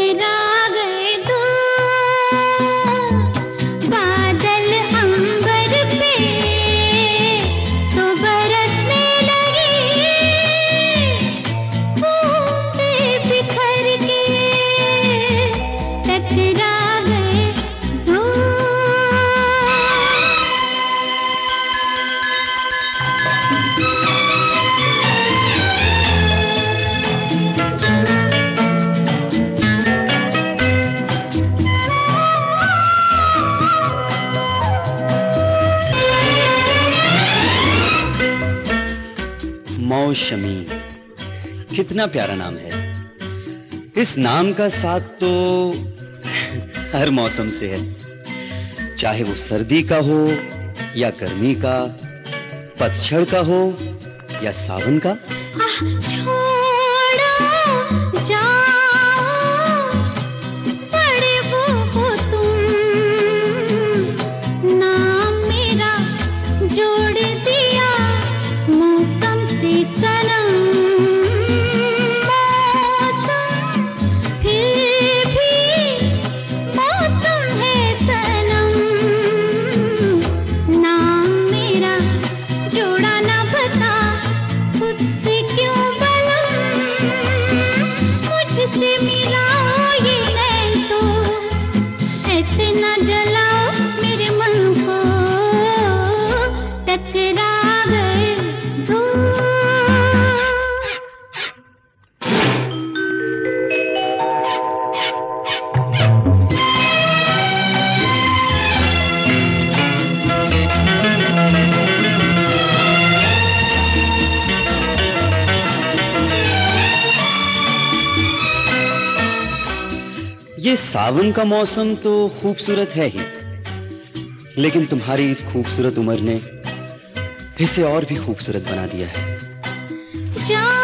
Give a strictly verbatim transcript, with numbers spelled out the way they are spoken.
टकरा गए दो बादल अंबर पे तो बरसने लगे बूंदे बिखर के टकरा गए दो। मौसमी, कितना प्यारा नाम है। इस नाम का साथ तो हर मौसम से है, चाहे वो सर्दी का हो या गर्मी का, पतझड़ का हो या सावन का। आह, छोड़ो जाओ बड़े वो हो तुम, नाम मेरा जोड़ दिया मौसम से सनम। मौसम फिर भी मौसम है सनम, नाम मेरा जोड़ा ना बता खुद से क्यों बलम। मुझसे मिलाओ ये नैन तो ऐसे ना जलाओ मेरे मन को, टकरा गए दो। ये सावन का मौसम तो खूबसूरत है ही, लेकिन तुम्हारी इस खूबसूरत उम्र ने इसे और भी खूबसूरत बना दिया है। जा